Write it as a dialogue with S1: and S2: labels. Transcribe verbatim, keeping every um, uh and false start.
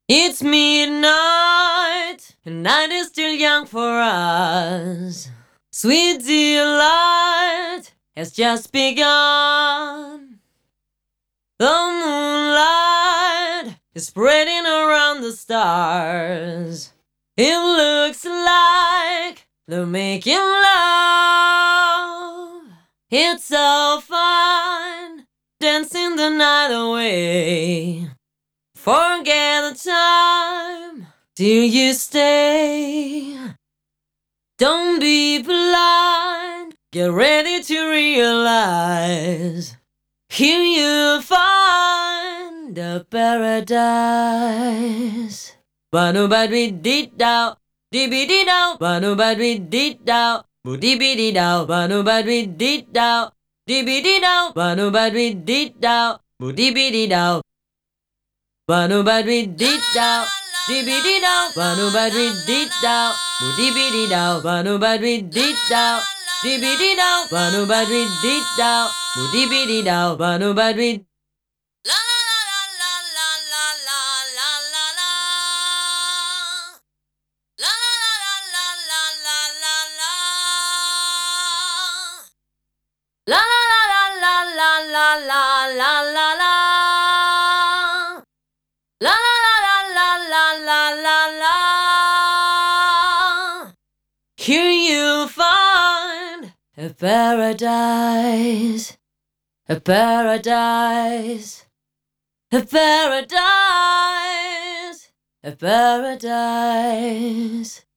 S1: It's midnight, and night is still young for us. Sweet delight has just begun. The moonlight is spreading around the stars. It looks like they're making love. It's so fun, dancing the night away. Forget the time till you stay. Don't be blind, get ready to realize. Here you'll find a paradise. Banu badwi dee dow, dee be dee dow. Banu badwi dee dow, boo dee be dee dow. Banu badwi dee dow, dee be dee dow. Banu badwi dee dow, boo dee be dee dow. Banu badwi dee dow, dee be dee dow. Banu badwi dee dow, boo dee be dee dow. Banu badwi dee dow, dee be dee dow. Banu badwi dee dow, boo dee be dee dow. Banu badwi. La la la la la la la la la. La la la la la la la. La la la la la la la la la. La la la la la la la la. Here you'll find a paradise, a paradise, a paradise, a paradise.